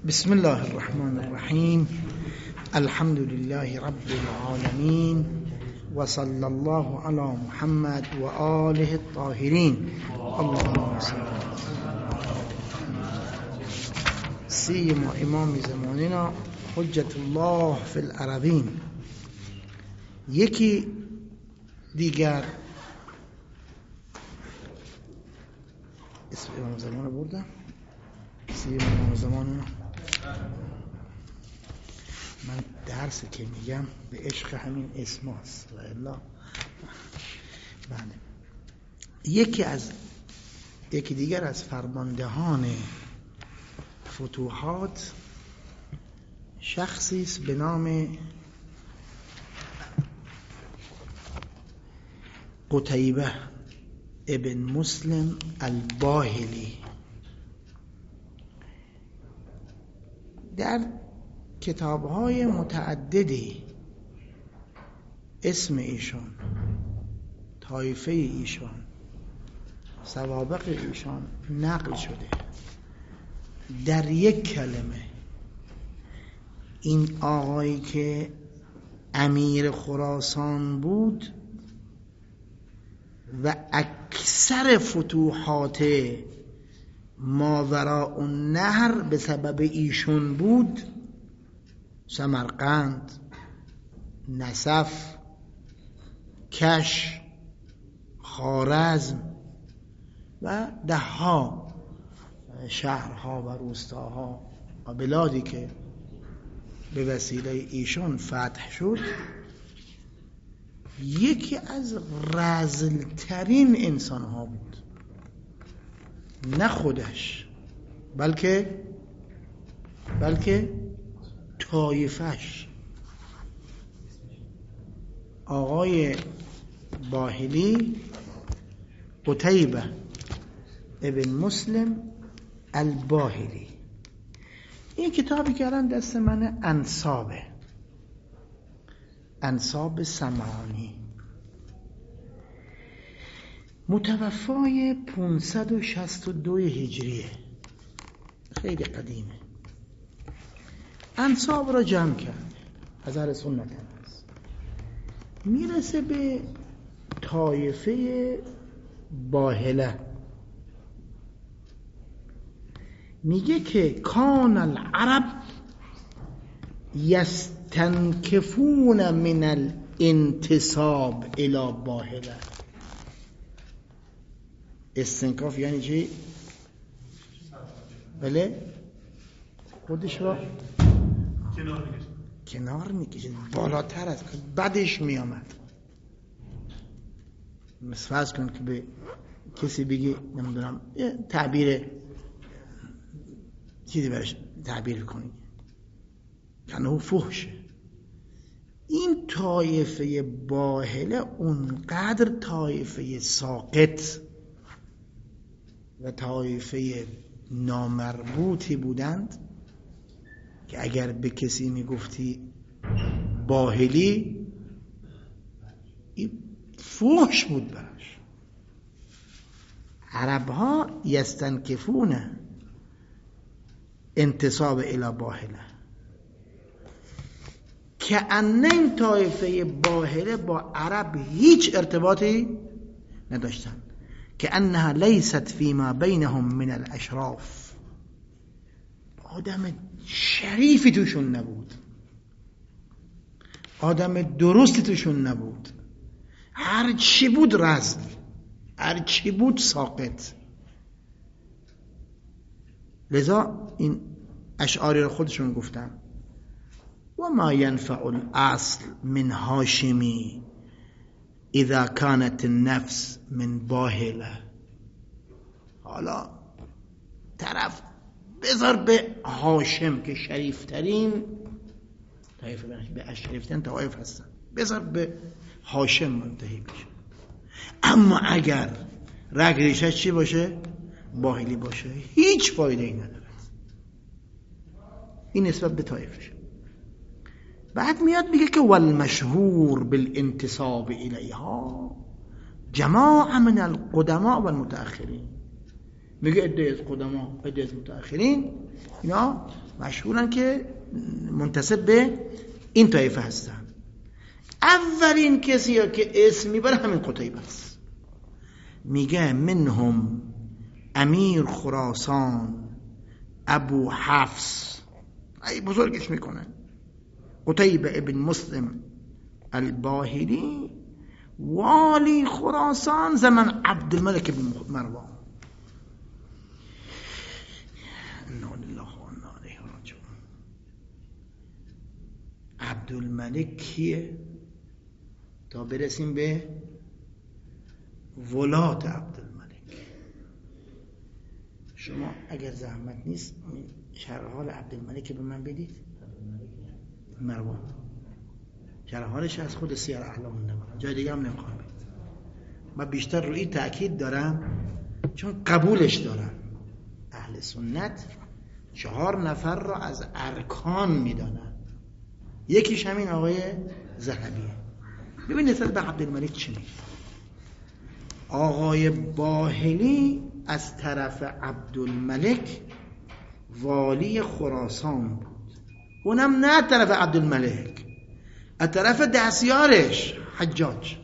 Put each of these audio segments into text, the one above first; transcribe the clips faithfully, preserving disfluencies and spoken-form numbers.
بسم الله الرحمن الرحیم. الحمد لله رب العالمین و صلی الله علی محمد و آله الطاهرین. اللهم صل سیما امام زماننا حجت الله فی الارضین. یکی دیگر اسم امام زمان بردم، سیما امام زماننا. من درس که میگم به عشق همین اسم هست و الا بله. یکی از یکی دیگر از فرماندهان فتوحات شخصی است به نام قتیبه ابن مسلم الباهلی. در کتاب‌های متعددی اسم ایشان، طایفه ایشان، سوابق ایشان نقل شده. در یک کلمه این آقایی که امیر خراسان بود و اکثر فتوحات ماوراء النهر به سبب ایشون بود، سمرقند، نسف، کش، خوارزم و دهها شهرها و روستاها و بلادی که به وسیله ایشون فتح شد، یکی از رذلترین انسانها بود. نه خودش بلکه بلکه طایفش. آقای باهلی قتیبه ابن مسلم الباهلی. این کتابی که الان دست من انسابه، انساب سمعانی، متوفای پانصد و شصت و دو هجریه، خیلی قدیمه. انساب را جمع کرد، از اهل سنت هست. میرسه به طایفه باهله، میگه که کان العرب یستنکفون من الانتساب الی باهله. استنکاف یعنی چی؟ بله خودش را کنار میکشید کنار میکشید بالاتر از بدش میامد. مثل فرض کن که به کسی بگی نمیدونم تعبیر چیزی برش تعبیر کنی یعنی او فحشه. این طایفه باهله اونقدر طایفه ساقط و طایفه نامربوطی بودند که اگر به کسی میگفتی باهلی این فحش بود براش. عربها یستنکفون انتساب الی باهله، که ان این طایفه باهله با عرب هیچ ارتباطی نداشتن، که انها لیست فیما بینهم من الاشراف. آدم شریفی توشون نبود، آدم درستی توشون نبود، هر چی بود رذل، هر چی بود ساقط. لذا این اشعاری رو خودشون گفتن: و ما ینفع الاصل من هاشمی اذا كانت النفس من باهله. حالا طرف بذار به هاشم که شریفترین طایفه به اشرفترین طایف هستن، بذار به هاشم منتهی بشه، اما اگر رگ ریشش چی باشه؟ باهلی باشه، هیچ فایده ای نداره. این نسبت به طایفش. بعد میاد میگه که والمشهور بالانتساب الیها جماعه من القدماء والمتأخرین. میگه عده از قدما، عده از متأخرین، اینا مشهورن که منتسب به این طایفه هستن. اولین کسی که اسم میبره همین قتیبه است. میگه منهم امیر خراسان ابو حفص، ای بزرگش میکنه، قتیبه ابن مسلم الباهلی والی خراسان زمن عبدالملک بن مروان. انا لله و انا الیه راجعون. عبدالملک کیه؟ تا برسیم به ولات عبدالملک. شما اگر زحمت نیست شرح حال عبدالملک به من بدید. مروان شرح حالش از خود سیر اعلام النبلا، جای دیگه هم نمیخوام بدید. من بیشتر روی تأکید دارم چون قبولش دارم. اهل سنت چهار نفر را از ارکان میدانن، یکیش همین آقای ذهبیه. ببین نسبت به عبدالملک چی میگه. آقای باهلی از طرف عبدالملک والی خراسان بود، اونم نه طرف عبدالملک، از طرف دستیارش حجاج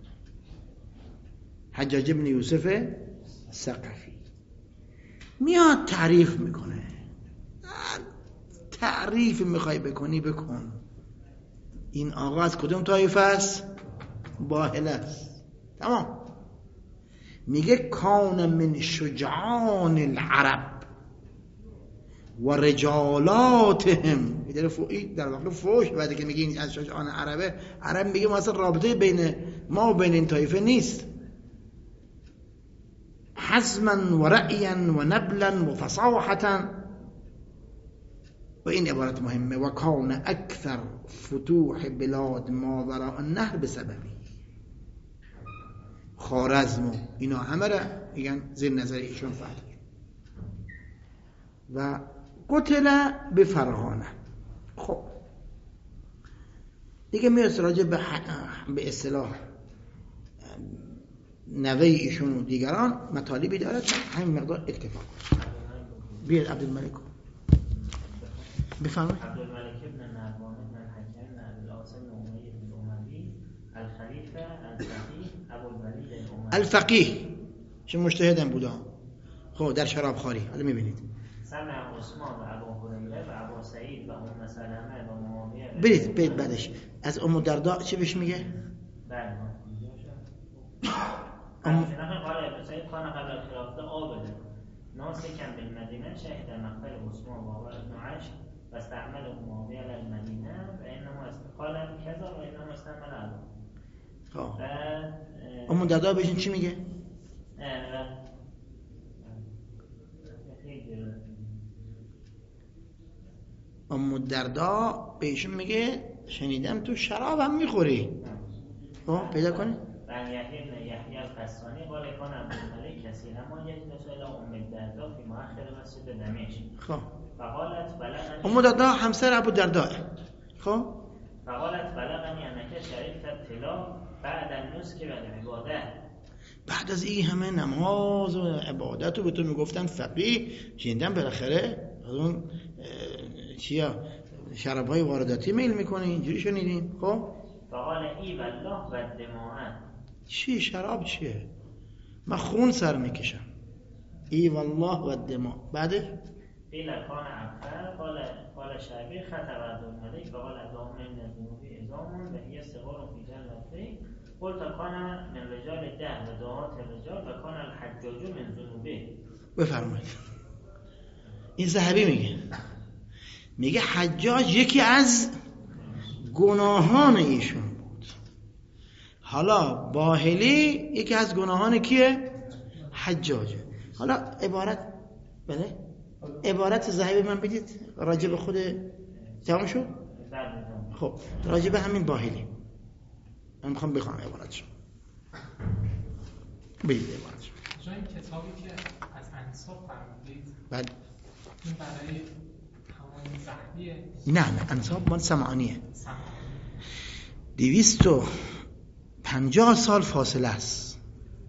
حجاج ابن یوسف ثقفی. میاد تعریف میکنه. تعریف میخوای بکنی بکن. این آقا از کدوم طایفه است؟ باهل است. تمام. میگه کان من شجعان العرب و رجالاتهم. در واقع فوش بعد که میگه از شجعان عربه، عرب میگه ما اصلا رابطه بین ما و بین این طایفه نیست. حزما و رأیا و نبلا و فصاحتا. و این عبارت مهمه. و کان اکثر فتوح بلاد ما وراء النهر بسببی. خوارزم و اینا همه را میگن زیر نظر ایشون فتح. و قتل به فرغانه. خب دیگه میرسه راجع به به اصطلاح نوه ایشون و دیگران مطالبی دارد، همین مقدار اکتفا کنید. بیاد عبدالملک بفرمایید. عبدالملک ابن نروان ابن الحکم ابن ابوالعاص بن امیه بن اموی الخلیفه الفقیه ابوالولید الاموی. الفقیه چه مجتهدم بوده. خب در شراب خواری حالا میبینید. سمع عثمان و ابو هریره و ابو سعید و ام سلمه و معاویه. برید برید بعدش از ام الدرداء چه بهش میگه؟ بله. ام نقل قال ابن سعید کان قبل الخلافه عابد ناسکا بالمدینه شهد مقتل عثمان و عمر بن عاش و استعمل معاویه علی المدینه و انما استقال کذا و انما استعمل علی. خب ام الدرداء بهش چی میگه؟ ام الدرداء بهشون میگه شنیدم تو شراب هم میخوری. خب پیدا کنی؟ بن یحیی بن یحیی القسانی قال کان عبدالملک کثیرا ما یجلس الی ام الدرداء فی مؤخر مسجد دمشق. خب فقالت بلغنی ام الدرداء همسر ابو الدرداء. خب فقالت بلغنی انک شریفت اطلاع بعد النسک و العباده. بعد از این همه نماز و عبادت رو به تو میگفتن فقیه، شنیدم بالاخره از اون چیا شراب‌های وارداتی میل میکنی، اینجوری شنیدیم. خب فقال ای والله و دماء. چی شراب چیه؟ من خون سر میکشم. ای والله و دماء. بعدش قیل کان عبد قال قال شعبی خطب عبدالملک فقال اللهم ان الذنوب عظام و هي صغار فی جنته. قلت کان من رجال ده و دعات الرجال و کان الحجاج من ذنوبه. بفرمایید. این ذهبی میگه میگه حجاج یکی از گناهان ایشون بود. حالا باهلی یکی از گناهان کیه؟ حجاجه. حالا عبارت بله عبارت ذهبی من بدید راجع به خود تمام شد. خب راجع به همین باهلی من میخوام بخوام عبارتشو بگید. عبارتشو جای کتابی که از انصاف فرمودید بله این برای همون ذهبیه؟ نه نه انصاف مال سمعانیه. دویست و پنجاه سال فاصله است.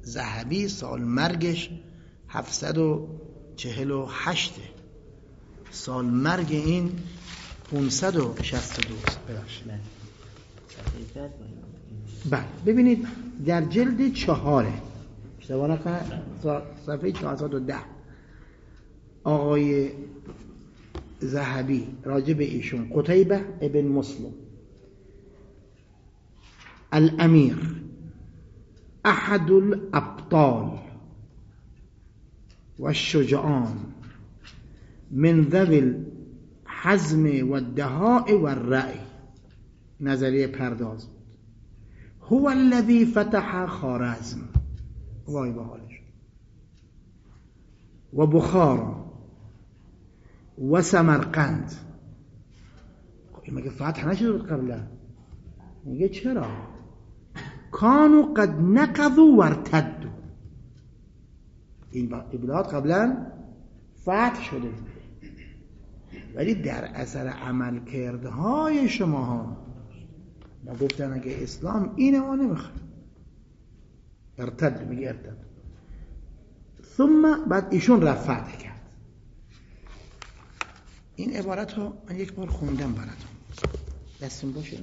ذهبی سال مرگش هفتصد و چهل و هشت سال مرگ این پانصد و شصت و دو ببخشید. بله ببینید در جلد چهاره اشتباه نکنم صفحه چهارصد و ده آقای ذهبی راجع به ایشون قتیبه ابن مسلم الامیر احد الابطال و الشجعان من ذوی الحزم و الدهاء و الرأی، نظریه پرداز، هو الذی فتح خوارزم وای به حالش و بخارا و سمرقند. این مگه فتح نشده بود قبلا؟ میگه چرا؟ کانو قد نقضوا و ارتدوا، این بلاد قبلا فتح شده بود ولی در اثر عمل کردهای شما ها ما گفتن اگه اسلام اینه ما نمیخواد ارتد، میگه ارتد. ثم بعد ایشون رفت فتح کرد. این عبارت ها من یک بار خوندم براتون، دستون باشه.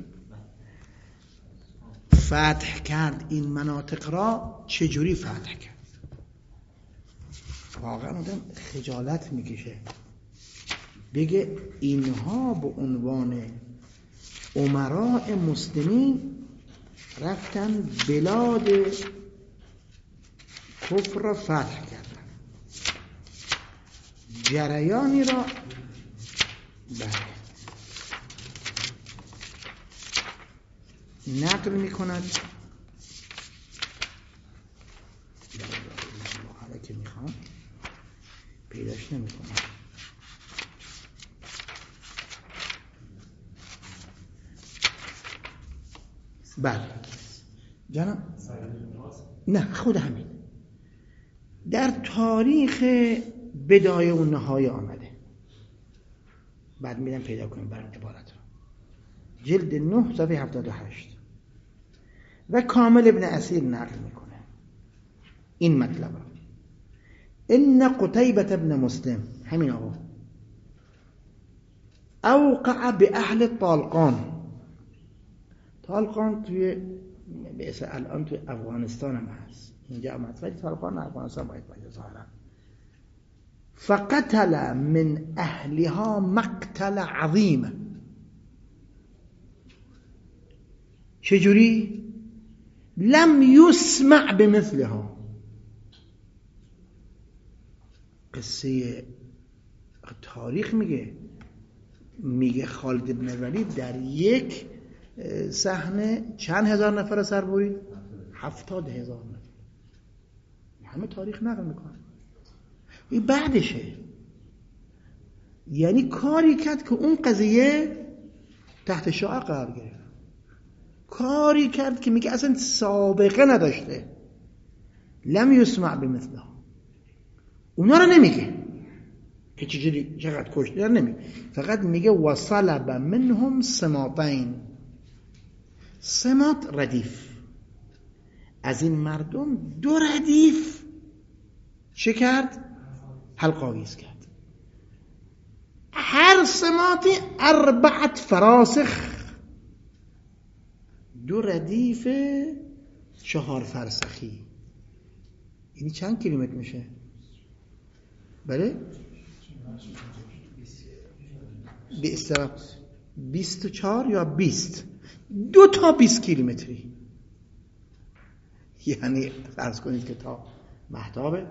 فتح کرد این مناطق را چجوری فتح کرد؟ واقعا آدم خجالت میکشه بگه اینها به عنوان امراء مسلمین رفتن بلاد کفر را فتح کردن، جریانی را بله نقل میکند. حالا که میخوام پیداش نمیکنم. بله جناب نه خود همین در تاریخ بدایه و نهایه آمده. بعد میدم پیدا کنیم برای عبارت رو جلد نه صفحه هفتاد و هشت و کامل ابن اسیر نقل میکنه این مطلب رو. ان قتیبة ابن مسلم همین آقا اوقع به اهل طالقان. طالقان توی بیسه الان توی افغانستان هم هست، اینجا هم هست ولی طالقان افغانستان باید باید ظاهرا. فقتل من اهلها مقتل عظیم. چجوری؟ لم يسمع بمثلها. قصه تاریخ میگه میگه خالد بن ولید در یک صحنه چند هزار نفر سر برید؟ هفتاد هزار نفر. همه تاریخ نقل میکنه. این بعدشه، یعنی کاری کرد که اون قضیه تحت شعاع قرار گرفت، کاری کرد که میگه اصلا سابقه نداشته. لم یسمع بمثلها. اونا رو نمیگه که چجوری چقدر کشته نمیگه، فقط میگه وصلب منهم سماطین. سماط ردیف، از این مردم دو ردیف چه کرد؟ حلقاویز کرد. هر سماطی اربعت فراسخ، دو ردیف چهار فرسخی. یعنی چند کیلومتر میشه؟ بله؟ به اصطلاح بیست و چهار یا بیست، دو تا بیست کیلومتری. یعنی فرض کنید که تا مهتابه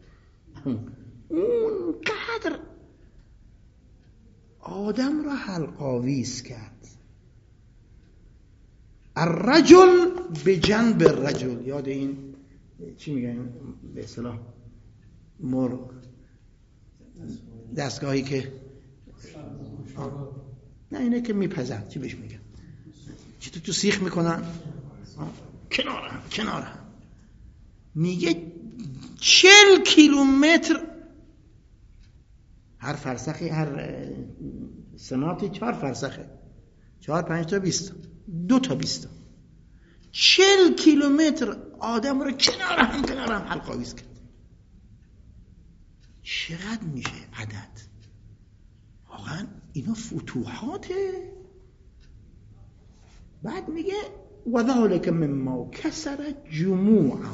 اونقدر آدم را حلقاویز کرد. الرجل به جنب الرجل، یاد این چی میگن به اصطلاح مرغ دستگاهی که نه اینه که میپزن چی بهش میگن، چی تو تو سیخ میکنن کنار هم کنار هم. میگه چل کیلومتر هر فرسخی، هر سماطی چهار فرسخه، چهار پنج تا بیست، دو تا بیست، چل کیلومتر آدم رو کنار هم کنار هم حلقاویز کرد. چقدر میشه عدد؟ واقعا اینا فتوحاته. بعد میگه و ذلک مما کسر جموعا،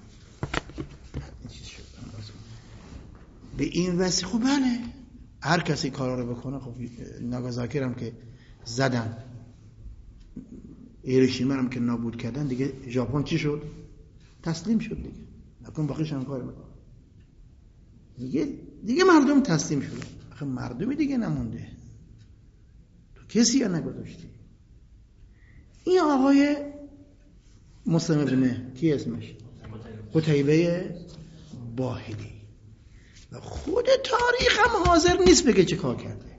به این وسیله. خب بله هر کسی کارا رو بکنه. خب ناگازاکی هم که زدن، هیروشیما هم که نابود کردن، دیگه ژاپن چی شد؟ تسلیم شد دیگه. نکن باقیش هم کار میکنه دیگه. دیگه مردم تسلیم شد. آخه مردمی دیگه نمونده، تو کسی ها نگذاشتی. این آقای مسلم ابن کی اسمش؟ قتیبه باهلی. و خود تاریخ هم حاضر نیست بگه چه کار کرده.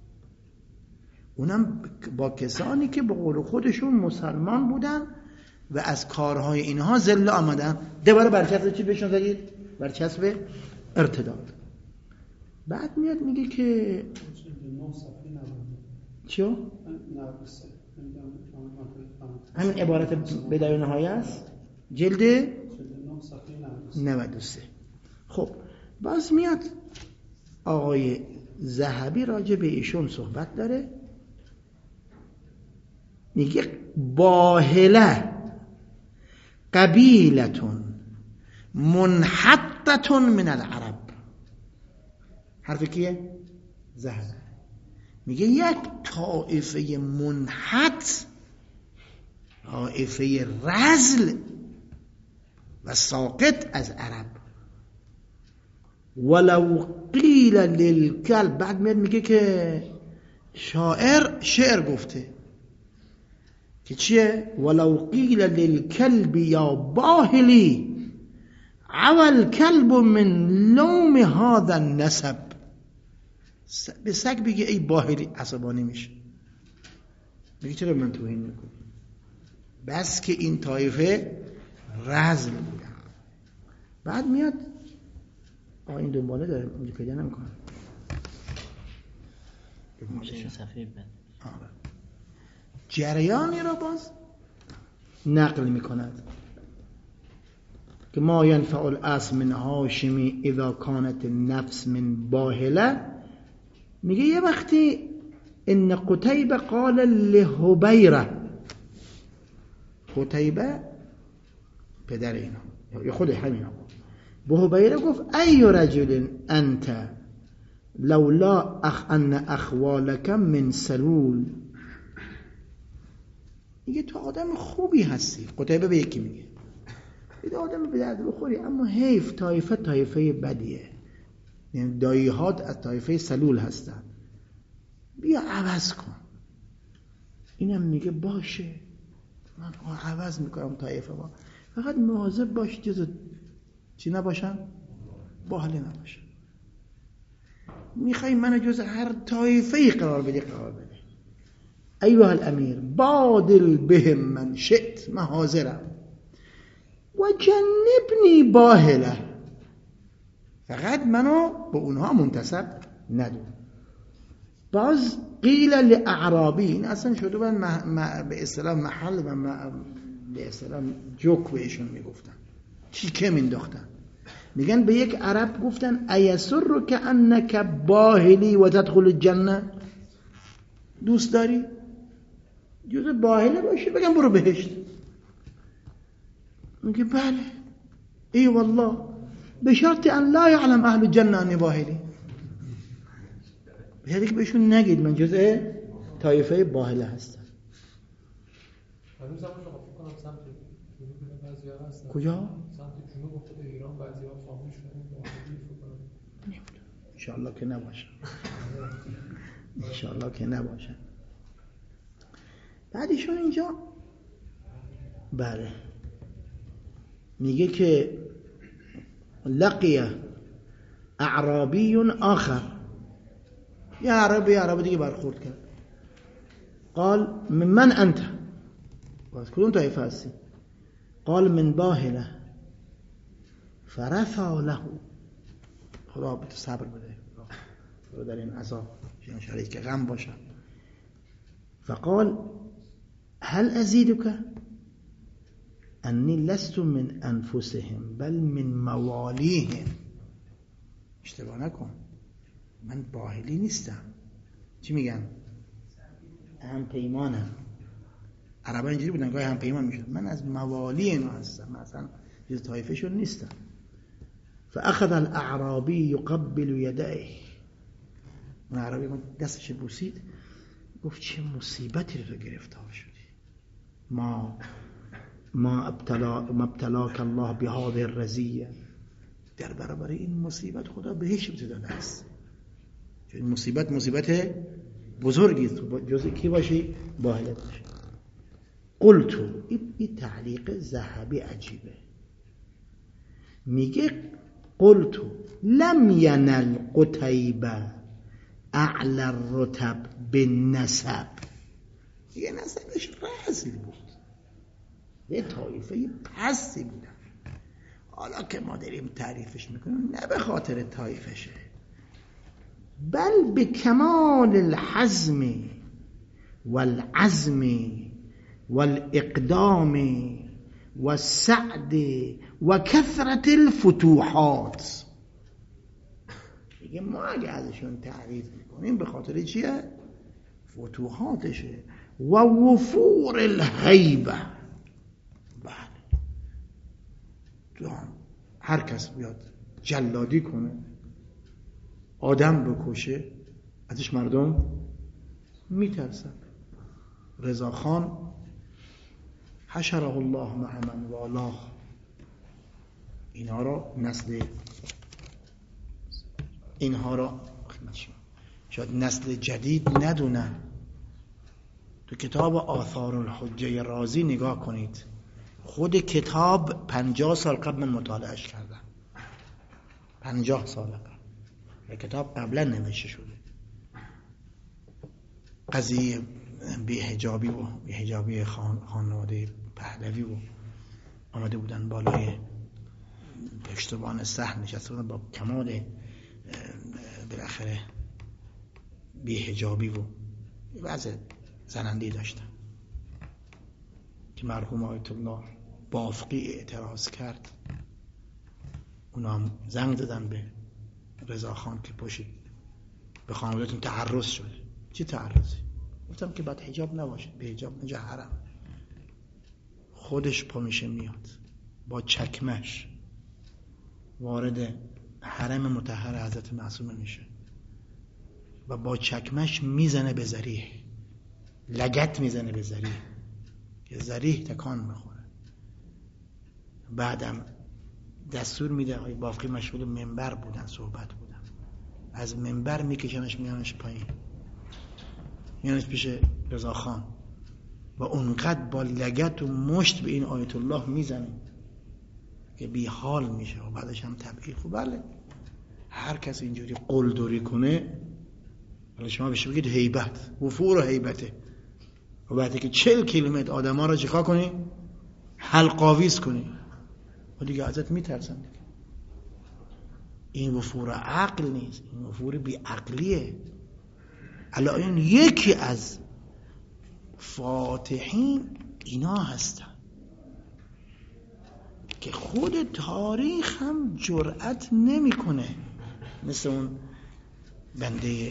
اونم با کسانی که به قول خودشون مسلمان بودن و از کارهای اینها ذله آمدن. دوباره برچسب چی بهشون زدید؟ برچسب ارتداد. بعد میاد میگه که چیو؟ همین عبارت بدایه نهایه است، جلد نود و سه. خب باز میاد آقای ذهبی راجع به ایشون صحبت داره، میگه باهله قبیلتون منحطتون من العرب. حرف کیه؟ ذهبی. میگه یک طائفه منحط، طائفه رذل و ساقط از عرب. ولو قیل للکلب. بعد میاد میگه که شاعر شعر گفته که چیه؟ ولو قیل للکلب یا باهلی اول کلب من لوم هذا النسب. به سگ بگه ای باهلی عصبانی میشه، میگه چرا من توهین میکنی؟ بس که این طایفه رذل بودن. بعد میاد آه این دنباله داره اونجا پیدا نمیکنه. جریانی را باز نقل میکند که ما ینفع الاصل من هاشمی اذا کانت النفس من باهله. میگه یه وقتی ان قتیبه قال لحبیره، قتیبه پدر اینا یا خود همین آقا به حبیره گفت ای رجل انت لولا اخ ان اخوالک من سلول. میگه تو آدم خوبی هستی. قتیبه به یکی میگه این آدم به درد بخوری، اما حیف طایفه طایفه بدیه، یعنی دایی‌هات از طایفه سلول هستن، بیا عوض کن. اینم میگه باشه من عوض میکنم طایفه ما، فقط مواظب باش جز چی نباشن؟ باهله نباشن. میخوای منو جز هر طایفه قرار بدی قرار بده. ایها الامیر بادل بهم من شئت، من حاضرم. و جنبنی باهله، فقط منو به اونها منتسب ندو. باز قیل لاعرابی، این اصلا شده بود به اصطلاح محل و به اصطلاح جوک بهشون میگفتن، چیکه مینداختن. میگن به یک عرب گفتن ایسرک انک باهلی و تدخل الجنه، دوست داری جز باهله باشی بگم برو بهشت؟ میگه بله. ای والله به شرط ان لا یعلم اهل الجنه انی باهلی، به شرطی که بهشون نگید من جزء طایفه باهله هستم. کجا؟ سمت جنوب خود ایران بعضی‌ها خاموش شدن. انشاءالله که نباشن، انشاءالله که نباشن. بعدشون اینجا بله میگه که لقیه اعرابی آخر، یه عربی یه عربی دیگه برخورد کرد. قال من من انت، باز کدوم طایفه هستی؟ قال من باهله. فرفع له، خدا به تو صبر بده خدا در این عذاب شریک غم باشن. فقال هل ازیدک انی لست من انفسهم بل من موالیهم. اشتباه نکن، من باهلی نیستم، چی میگن؟ هم پیمانم. عربا اینجوری بودن، گاهی هم پیمان میشد. من از موالی اینو هستم، مثلا جز طایفه شون نیستم. فاخذ الاعرابی یقبل یدیه، اون عربی دستش بوسید، گفت چه مصیبتی رو گرفتار شدی، ما ما ابتلا ما ابتلاک الله بهذه الرزیه، در برابر این مصیبت خدا بهش داده است. چون این مصیبت مصیبت بزرگی است، جزء کی باشی؟ باهلت باشی. قلت، این تعلیق ذهبی عجیبه، میگه قلت لم ینل قتیبه اعلی الرتب بالنسب، یه نسبش رزل بود، یه طایفه پستی بودن. حالا که ما داریم تعریفش میکنیم نه به خاطر طایفشه، بل به کمال الحزم والعزم والاقدام والسعد و کثرت الفتوحات. دیگه ما اگه ازشون تعریف میکنیم به خاطر چیه؟ فتوحاتشه و وفور الهیبه. بله، هر کس بیاد جلادی کنه، آدم بکشه، ازش مردم میترسن. رضا خان حشره الله مع من والاه، اینها را نسل اینها را شاید نسل جدید ندونن. تو کتاب آثار الحجه رازی نگاه کنید، خود کتاب پنجاه سال قبل من مطالعهش کردم، پنجاه سال قبل، کتاب قبلا نوشته شده. قضیه بی‌حجابی و بی‌حجابی خان خانواده پهلوی و آمده بودن بالای پشتبان صحن نشسته بودن با کمال بالاخره بی‌حجابی و وضع زننده‌ای داشتن که مرحوم آیت الله بافقی اعتراض کرد. اونا هم زنگ دادن به رضا خان که پاشید به خانواده‌تون تعرض شده. چی تعرضی؟ گفتم که بعد حجاب نباشید، به حجاب اینجا حرم. خودش پا میشه میاد با چکمش وارد حرم مطهر حضرت معصومه میشه و با چکمش میزنه به ذریح، لگت میزنه به ذریح که ذریح تکان میخوره. بعدم دستور میده، آقای بافقی مشغول منبر بودن، صحبت بودن، از منبر میکشنش میانش پایین، میانش پیش رضا خان و اونقدر با لگت و مشت به این آیت الله میزنه که بی حال میشه و بعدش هم تبعیض. خب بله، هر کس اینجوری قلدری کنه، ولی شما بهش بگید هیبت، وفور و هیبته، و بعد که چهل کیلومتر آدم ها رو چیکار کنی؟ حلقاویز کنی و دیگه ازت میترسن دیگه. این وفور عقل نیست، این وفور بی عقلیه. الان این یکی از فاتحین اینا هستن که خود تاریخ هم جرأت نمیکنه، مثل اون بنده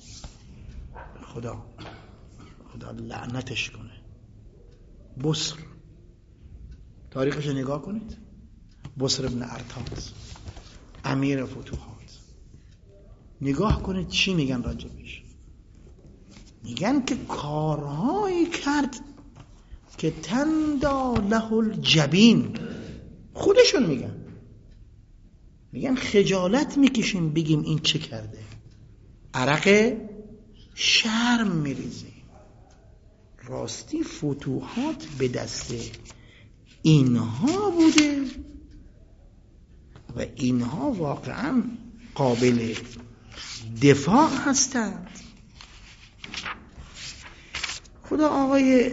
خدا خدا لعنتش کنه بصر. تاریخش نگاه کنید، بصر ابن ارتاز امیر فتوحات، نگاه کنید چی میگن راجبش. میگن که کارهایی کرد که تندى له الجبین. خودشون میگن میگن خجالت میکشیم بگیم این چه کرده، عرق شرم میریزیم. راستی فتوحات به دست اینها بوده و اینها واقعا قابل دفاع هستند. خدا آقای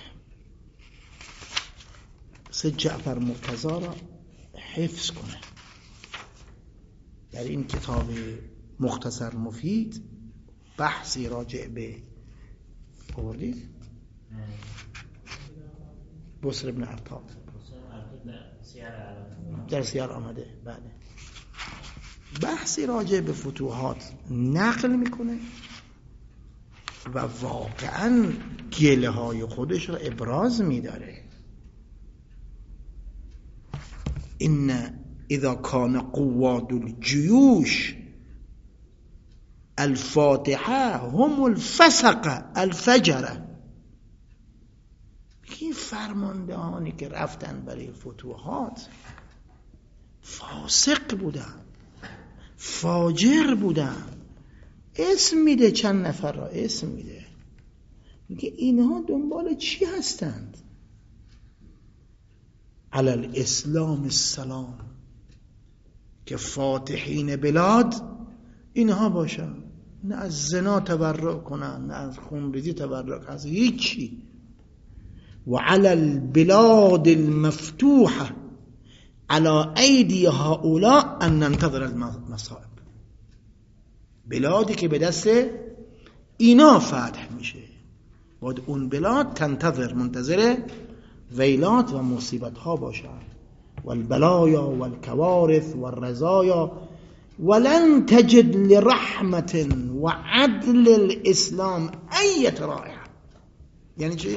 سید جعفر مرتضی را حفظ کنه. در این کتاب مختصر مفید بحثی راجع به آوردید بصر ابن ارتاز در سیار آمده، بله، بحثی راجع به فتوحات نقل میکنه و واقعا گله های خودش رو ابراز می‌داره. این اذا کان قواد الجیوش الفاتحه هم الفسق الفجره، این فرماندهانی که رفتن برای فتوحات فاسق بودن، فاجر بودن. اسم میده چند نفر را اسم میده، میگه اینها دنبال چی هستند؟ علی الاسلام السلام، که فاتحین بلاد اینها باشن، نه از زنا تبرع کنن، نه از خونریزی تبرع کنن، از هیچی. و علی البلاد المفتوحه على ایدی هؤلاء ان ننتظر المصائب، بلادی که به دست اینا فتح میشه، باید اون بلاد تنتظر، منتظر ویلات و مصیبت ها باشن، والبلایا والکوارث والرزایا، ولن تجد لرحمت و عدل الاسلام ایت رائحه. یعنی چی؟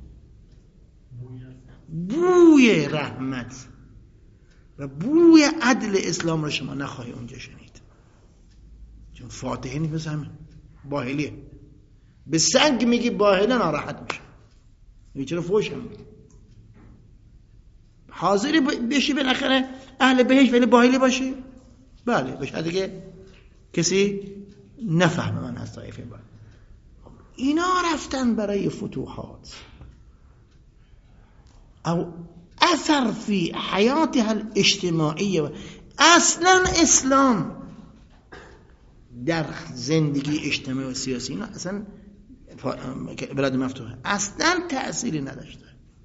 بوی رحمت و بوی عدل اسلام رو شما نخواهی اونجا شنید، چون فاتحه نیست همین باهلیه. به سنگ میگی باهله ناراحت میشه، میگی چرا فوش هم میگی؟ حاضری بشی بالاخره اهل بهشت ولی باهلی باشی؟ بله، بشه دیگه کسی نفهمه من از طایفه باید. اینا رفتن برای فتوحات او اثر فی حیاتها الاجتماعیه. اصلا اسلام در زندگی اجتماعی و سیاسی اینا اصلا بلاد مفتوحه اصلا تأثیری نداشته.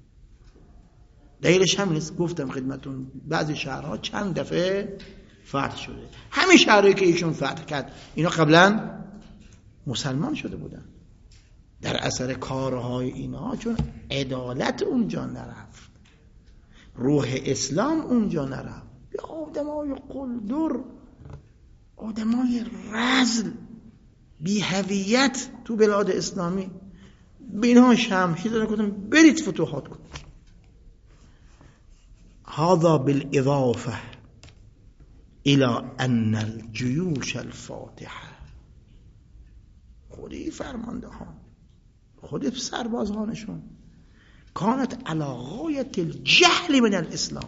دلیلش همین است، گفتم خدمتون بعضی شهرها چند دفعه فتح شده. همین شهرهایی که ایشون فتح کرد اینا قبلا مسلمان شده بودن در اثر کارهای اینا، چون عدالت اونجا نرفت، روح اسلام اونجا نرفت. بیا آدمای قلدر، آدمای رذل بی هویت تو بلاد اسلامی به اینها شمشیر دادن، گفتن برید فتوحات کنید. هذا بالاضافه الى ان الجيوش الفاتحه، خودی فرمانده ها، خود سربازانشون کانت علی غایت الجهل من الاسلام،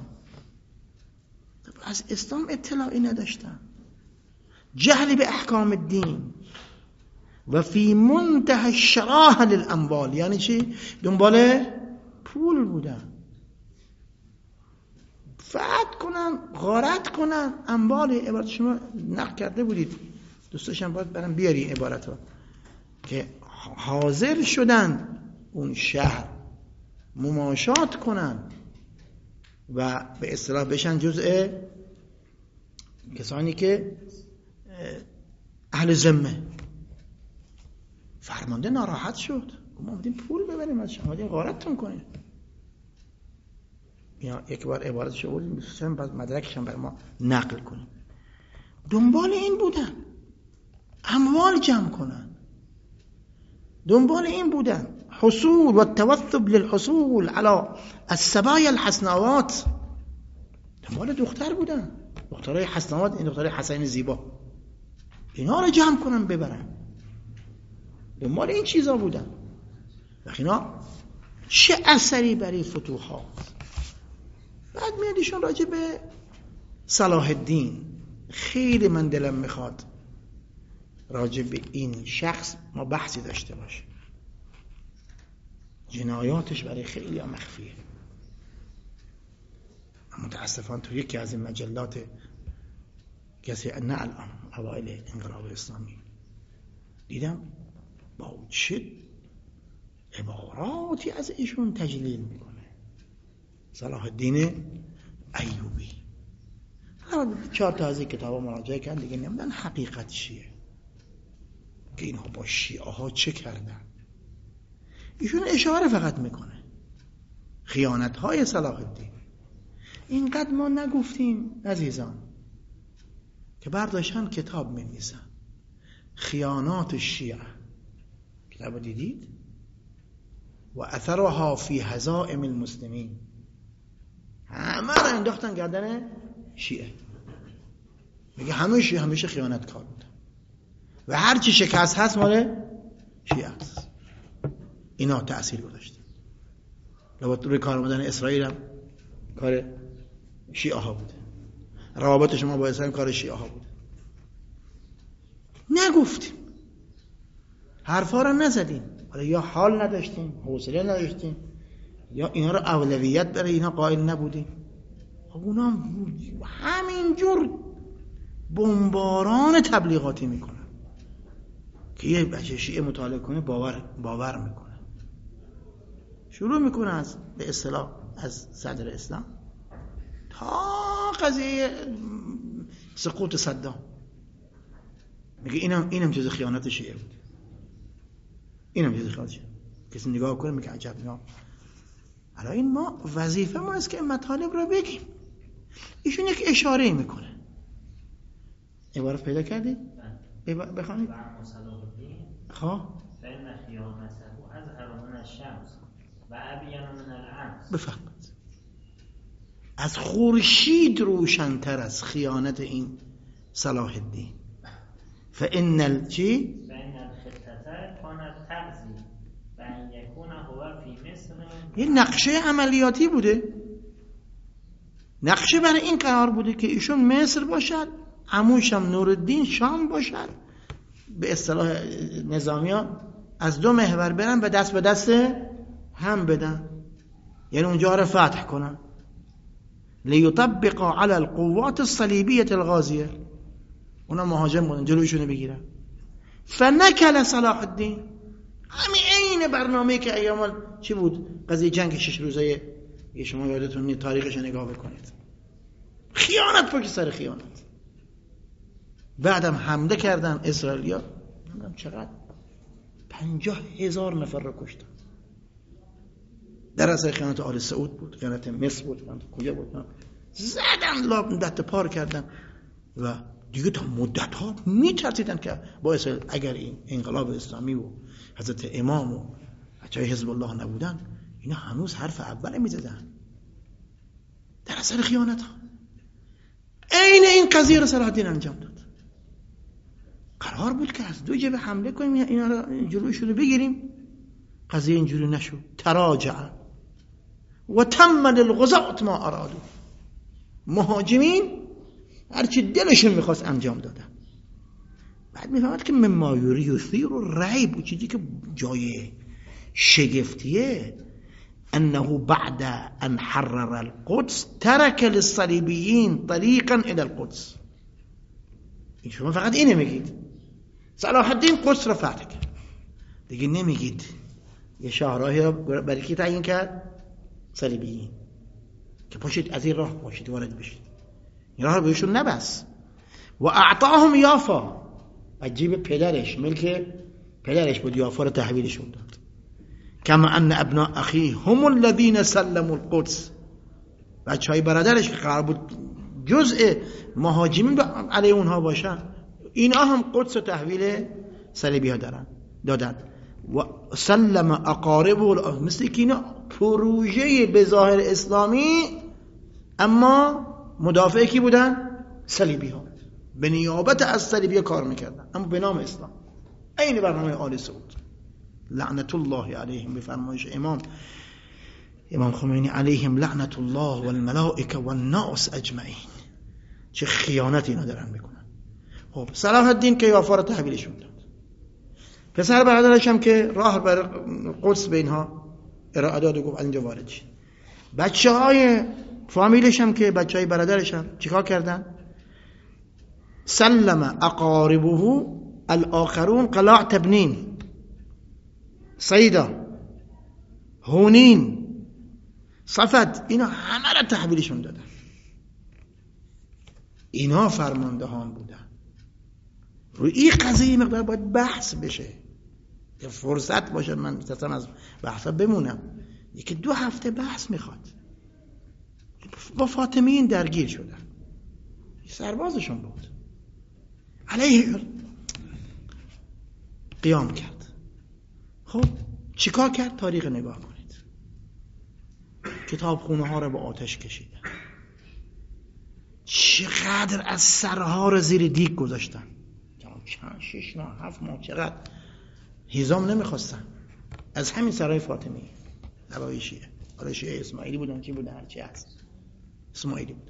از اسلام اطلاعی نداشتن، جهل به احکام الدین و فی منتهى الشراهه للاموال. یعنی چی؟ دنبال پول بودن، فتح کنن، غارت کنن اموال. عبارت شما نقل کرده بودید، دوستاشم باید برام بیاری عبارت ها، که حاضر شدن اون شهر مماشات کنن و به اصطلاح بشن جزء کسانی که اهل ذمه. فرمانده ناراحت شد، ما اومدیم پول ببریم از شما، اومدیم غارتتون کنیم. یا یک بار عبارتش رو بودیم بسیارم بعد مدرکش هم برای ما نقل کنیم. دنبال این بودن اموال جمع کنن، دنبال این بودن حصول و توثب للحصول على السبايا الحسناوات. دنبال دختر بودن، دخترای حسناوات، این دخترای حسین زیبا، اینا رو جمع کنن ببرن، دنبال این چیزا بودن. و اینا چه اثری برای فتوحات. بعد میادیشون راجع به صلاح الدین، خیلی من دلم میخواد راجع به این شخص ما بحثی داشته باشه. جنایاتش برای خیلی مخفیه. متاسفانه تو یکی از این مجلات کسی نه الان اوایل انقلاب اسلامی دیدم با چه عباراتی از ایشون تجلیل میکنه. صلاح الدین ایوبی. چهار تا از این کتابا مراجعه کردن دیگه، نمیدونن حقیقت چیه، که اینها با شیعه ها چه کردن. ایشون اشاره فقط میکنه خیانت های صلاح الدین. اینقدر ما نگفتیم عزیزان که برداشتن کتاب می‌نویسن خیانات شیعه، کتاب دیدید؟ و اثرها فی هزائم المسلمین، همه را انداختن گردن شیعه. میگه همه شیعه همیشه خیانتکار بودن و هر چی شکست هست مال شیعه است. اینا تأثیر گذاشته. لابد روی کار آمدن اسرائیل هم کار شیعه ها بوده، روابط شما با اسرائیل کار شیعه ها بوده. نگفتیم، حرفا رو نزدیم، حالا یا حال نداشتیم، حوصله نداشتیم، یا اینا رو اولویت برای اینا قائل نبودیم. خب اونا همینجور بمباران تبلیغاتی میکنن که یه بچه شیعه مطالعه کنه باور باور میکنه. شروع میکنه از به اصطلاح از صدر اسلام تا قضیه سقوط صدام، میگه اینم اینم چیز خیانت شیعه بود، اینم چیز خیانت شیعه. کسی نگاه کنه میگه عجب. نه حالا این ما وظیفه ما است که مطالب رو بگیم. ایشون یک اشاره میکنه. عبارت پیدا کردید؟ بخوانید. خب فإن خیانته أظهر من الشمس و أبین من الأمس. بفهمید از خورشید روشن‌تر از خیانت این صلاح الدین. فإن الچی؟ فإن الخطة كانت تغزي بأن يكون هو في مصر. یه نقشه عملیاتی بوده، نقشه برای این قرار بوده که ایشون مصر باشد، عموش هم نورالدین شام باشد. به اصطلاح نظامیان از دو محور برن و دست به دست هم بدن، یعنی اونجا رو فتح کنن. لیطبق علی القوات الصلیبیه الغازیه، اونا مهاجم بودن جلویشونو بگیرن. فنکل صلاح الدین، همین عین برنامه‌ای که ایام چی بود، قضیه جنگ شش روزه، یه شما یادتون نیست تاریخش نگاه بکنید، خیانت پشت سر خیانت. بعدم حمله کردن اسرائیلیا، نمیدونم چقدر، پنجاه هزار نفر رو کشتن. در اثر خیانت آل سعود بود، خیانت مصر بود، کجا بود، زدن لاب دست پار کردن و دیگه تا مدت ها میترسیدن که با اسرائیل اگر این انقلاب اسلامی و حضرت امام و بچهای حزب الله نبودن، اینا هنوز حرف اول میزدن. در اثر خیانت ها عین این قضیه رو صلاح الدین انجام داد. قرار بود که از دو جبهه حمله کنیم، اینا رو جلوشون رو بگیریم، قضیه اینجوری نشد. تراجع و تم للغزاة ما ارادوا، مهاجمین هرچی دلشون میخواست انجام دادن. بعد میفهمد که مما یثیر الریب، چیزی که جای شگفتیه، انه بعد ان حرر القدس ترك للصلیبیین طریقا الى القدس. این شما فقط اینه میگید، صلاح الدین قدس را فتح کرد، دیگه نمیگید یه شاهراهی را برای کی تعیین کرد؟ صلیبیین، که پاشید از این راه پاشید وارد بشید. این راه رو بهشون نبس. و اعطاهم یافا، از جیب پدرش، ملک پدرش بود، یافا رو تحویلشون داد. کما ان ابناء اخیه هم الذین سلموا القدس، بچه های برادرش که قرار بود جزء مهاجمین علیه اونها باشن، اینا هم قدس رو تحویل صلیبی ها دارن دادن. و سلم اقاربه، مثل که اینا پروژه به ظاهر اسلامی اما مدافع کی بودن؟ صلیبی ها، به نیابت از صلیبی ها کار میکردن اما به نام اسلام. این برنامه آل سعود لعنت الله علیهم، به فرمایش امام امام خمینی علیهم لعنت الله والملائکه والناس اجمعین. چه خیانتی اینا دارن میکنن. خب صلاح الدین که یافا رو تحویلشون داد، پسر برادرش هم که راه بر قدس به اینها ارائه داد و گفت اینجا وارد شید. بچه های فامیلش هم که بچه های برادرش هم چیکار کردن؟ سلم اقاربه الاخرون قلاع تبنین، صیدا، هونین، صفد، اینا همه را تحویلشون دادن. اینا فرماندهان بودن. روی این قضیه مقدار باید بحث بشه، که فرصت باشه. من می‌خواستم از بحثا بمونم، یکی دو هفته بحث میخواد. با فاطمیین درگیر شدن، سربازشون بود، علیه قیام کرد. خب چیکار کرد؟ تاریخ نگاه کنید. کتابخونه ها رو به آتش کشیدن، چقدر از سرها رو زیر دیگ گذاشتن، چند شش ماه هفت ماه چقدر هیزم نمیخواستن از همین سرای فاطمی، سرای شیعه. حالا شیعه اسماعیلی بودن چی بودن هرچی هست، اسماعیلی بودن.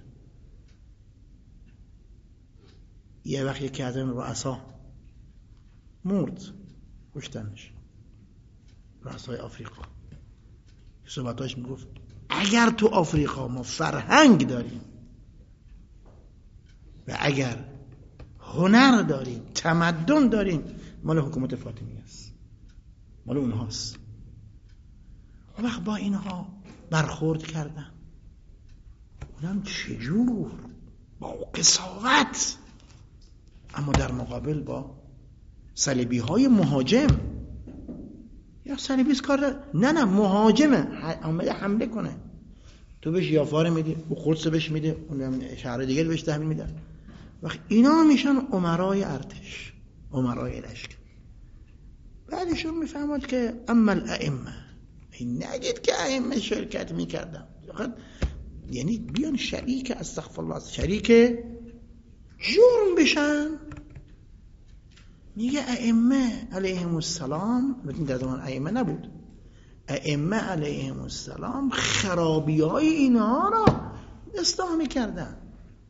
یه وقت یکی از این رؤسا مرد، کشتنش، رؤسای آفریقا. صحبتاش میگفت اگر تو آفریقا ما فرهنگ داریم و اگر هنر داریم، تمدن داریم، مال حکومت فاطمی است، مال اونهاست. وقت با اینها برخورد کردن، اونم چجور؟ با قساوت، اما در مقابل با صلیبی های مهاجم. یا صلیبیست کار نه نه مهاجمه، آمده حمله کنه، تو بهش یافاره میدی، او خودسه بهش میده، اون شهر دیگه بهش تحویل میدن. وقت اینا میشن امرای ارتش، امرای لشکر. بعدشون میفهمد که اما الائمه، نگید که ائمه شرکت میکردن، یعنی بیان شریک استغفر الله شریک جرم بشن. میگه ائمه علیهم السلام، مثل در زمان ائمه نبود، ائمه علیهم السلام خرابی های اینها را اصلاح میکردن.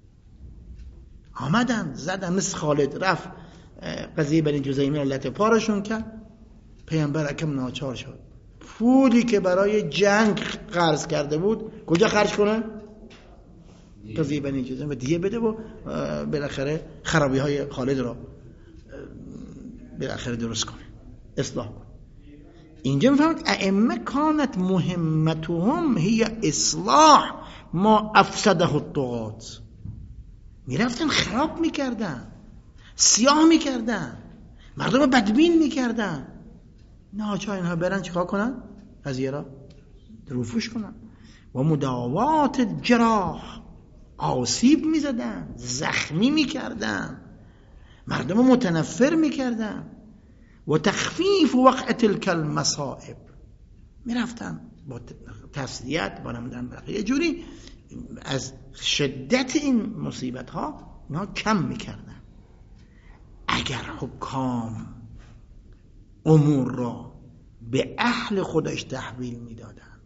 آمدن زدن، مثل خالد رفت قضیه بنی جزیمه علت پارشون کرد، پیامبر اکرم ناچار شد پولی که برای جنگ قرض کرده بود کجا خرج کنه؟ قضیه بنی جزیمه دیگه بده و بالاخره خرابی های خالد را بالاخره درست کنه، اصلاح کنه. اینجا میفهمید ائمه کانت مهمتهم هی اصلاح ما افسده الطغات. میرفتن خراب میکردن، سیاه میکردن، مردم بدبین میکردن. ناچار اینها برن چیکار کنن؟ قضیه را روفوش کنن. و مداوات جراح، آسیب میزدن، زخمی میکردن، مردم متنفر میکردن. و تخفیف وقع تلک المصائب، میرفتن با تسلیت با نمیدن یه جوری از شدت این مصیبت ها اینا کم میکردن. اگر حکام امور را به اهل خودش تحویل میدادن،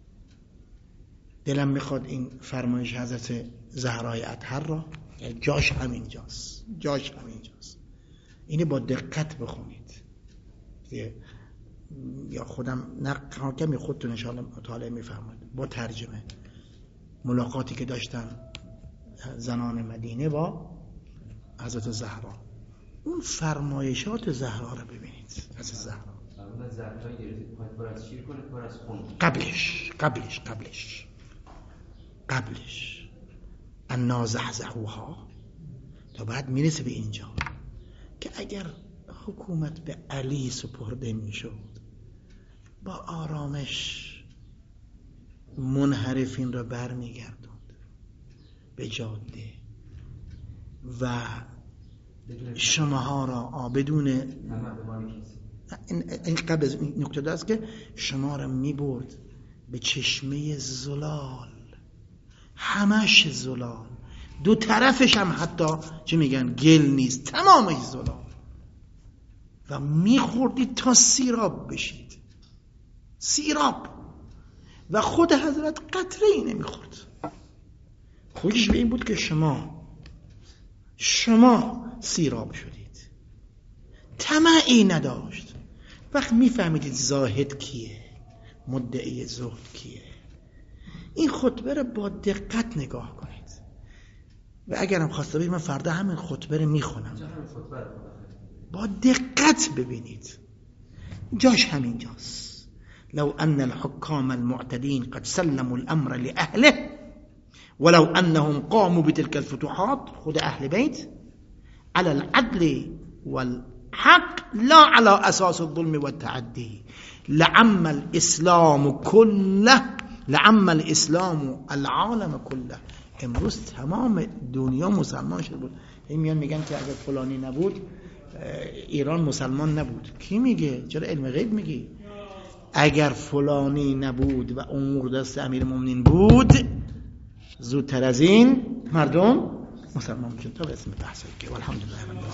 دلم میخواد این فرمایش حضرت زهرای اطهر را، جاش همینجاست، جاش همینجاست، اینه با دقت بخونید. یا خودم نقل کمی خودتون انشاءالله مطالعه میفهمید با ترجمه. ملاقاتی که داشتن زنان مدینه با حضرت زهرا، اون فرمایشات زهرا رو ببینید. حضرت زهرا قبلش قبلش قبلش قبلش انا زحزحوها تا بعد میرسه به اینجا که اگر حکومت به علی سپرده میشد، با آرامش منحرفین را برمیگردوند به جاده و شماها را بدون این قبل از این نکته دست که شما را میبرد به چشمه زلال، همش زلال، دو طرفش هم حتی چه میگن گل نیست، تمامش زلال، و میخوردید تا سیراب بشید، سیراب. و خود حضرت قطره ای نمیخورد. خودش به این بود که شما شما سیراب شدید، طمعی نداشت. وقت میفهمیدید زاهد کیه، مدعی زهد کیه. این خطبه رو با دقت نگاه کنید و اگرم خواسته بید من فردا همین خطبه رو میخونم، با دقت ببینید. جاش همینجاست. لو ان الحكام المعتدين قد سلموا الامر لاهله ولو انهم قاموا بتلك الفتوحات، خود اهل بیت، على العدل والحق لا على اساس الظلم والتعدي لعم الاسلام كله، لعم الاسلام العالم كله. امروز تمام دنیا مسلمان شده بود. این میان میگن که اگر فلانی نبود ایران مسلمان نبود. کی میگه؟ چرا علم غیب میگی؟ اگر فلانی نبود و امور دست امیرالمومنین بود زودتر از این مردم مسلمان میشن. تا به اسم بحثی که والحمدلله.